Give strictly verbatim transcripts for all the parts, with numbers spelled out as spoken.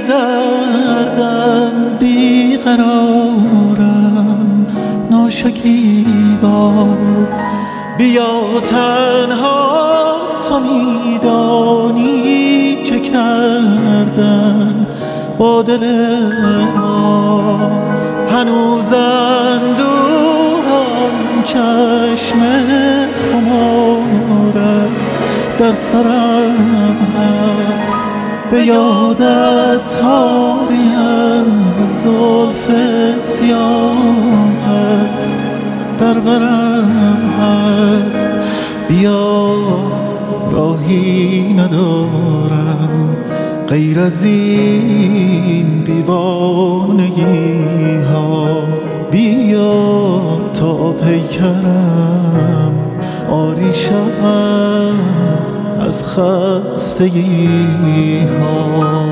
دردم بیقرارم ناشکیبا بیا تنها تو میدانی چه کردن با دل ما هنوز اندوهان چشم خمارت در سرم هست به یادت تاری از زلف سیاهت در برم هست بیا راهی ندارم غیر از این دیوانگی ها بیا تا پیکرم آری شود از خستگی ها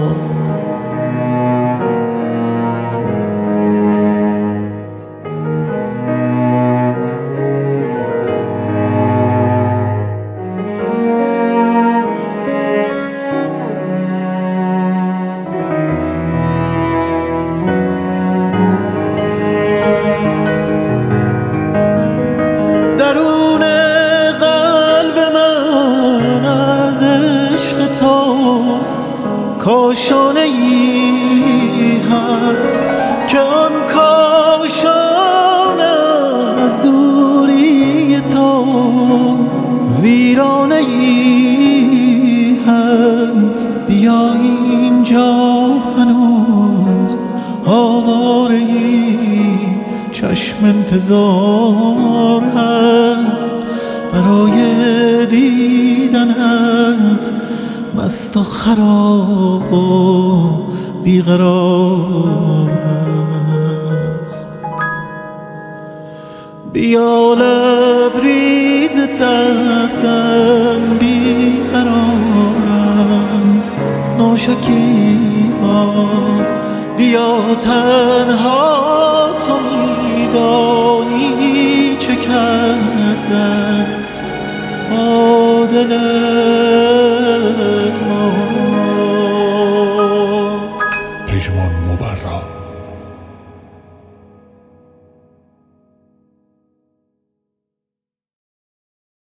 کاشانه ای هست که آن کاشانه از دوری تو ویرانه ای هست بیا اینجا هنوز آواره ای چشم انتظار هست برای دیدنت مست و خراب و بیقرار هست بیا لبریز دردم بیقرارم ناشکیبا بیا تنها